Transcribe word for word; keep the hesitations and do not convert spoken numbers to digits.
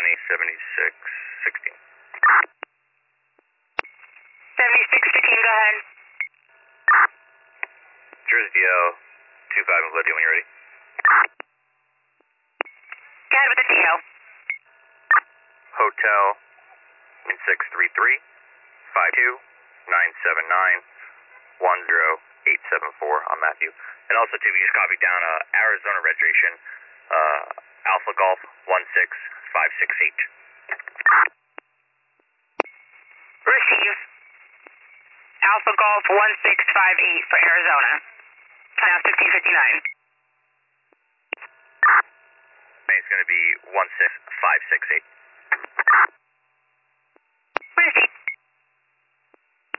Miami, seventy-six sixteen. seventy-six sixteen, go ahead. Jersey D L, two five and Bloody when you're ready. Go ahead with the D L. Hotel, six three three, five two, nine seven nine, one zero eight seven four on Matthew. And also, too, if you just copy down uh, Arizona registration, uh, Alpha Golf one six five six eight. Receive. Alpha Golf one six five eight for Arizona. Time now fifteen fifty-nine. It's going to be one six five six eight. Receive.